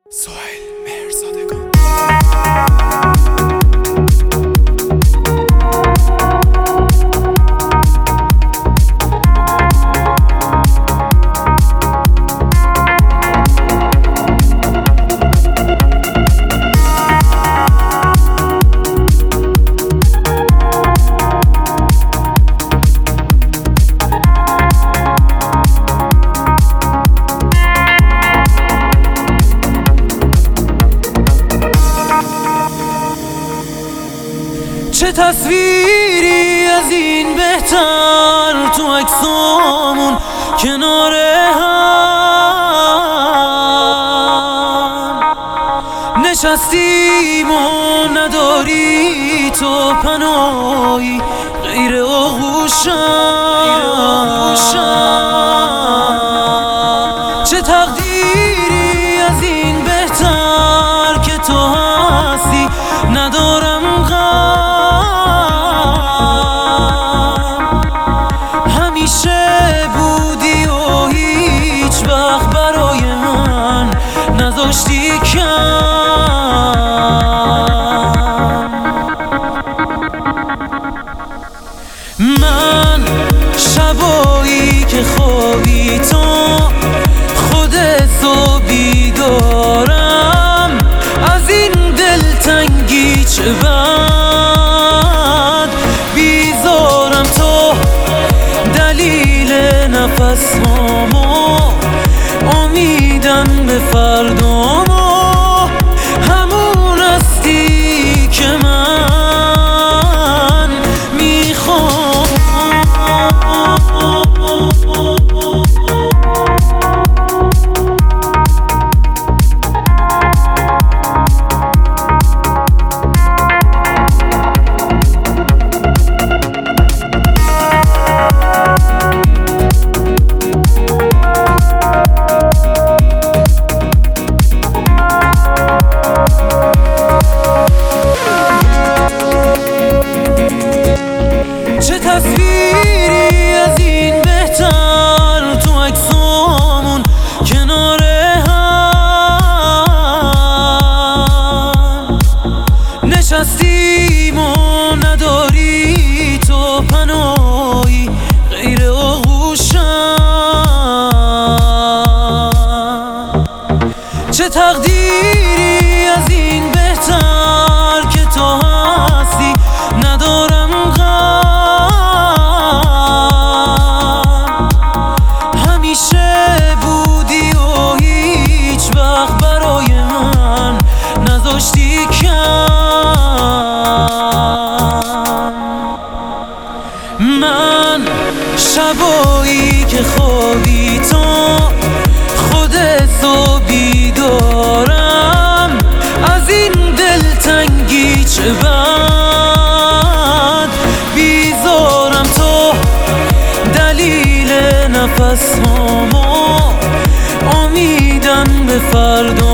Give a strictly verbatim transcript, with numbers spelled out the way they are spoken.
سهیل مهرزادگان. چه تصویری از این بهتر تو عکسامون کنار هم نشستیم و نداری تو پناهی غیر آغوشم. چه تقدیری از این بهتر که تو هستی ندارم بودی و هیچ وقت برای من نذاشتی کم. من شبایی که خوابی تو خودتو بیدارم از این دلتنگی چه بد بیزارم تو دلیل نفس هامو امیدم به فردامو همون هستی که من میخوام. تصویری از این بهتر تو عکسامون کنار هم نشستیم و نداری تو پناهی غیر آغوشم. چه تقدیری از این بهتر که تو هستی ندارم بودی و هیچ وقت برای من نذاشتی کم. من شبایی که خوابی تو خودتو بیدارم از این دلتنگی چه بد بیزارم تو دلیل نفس هامو امیدم به فردا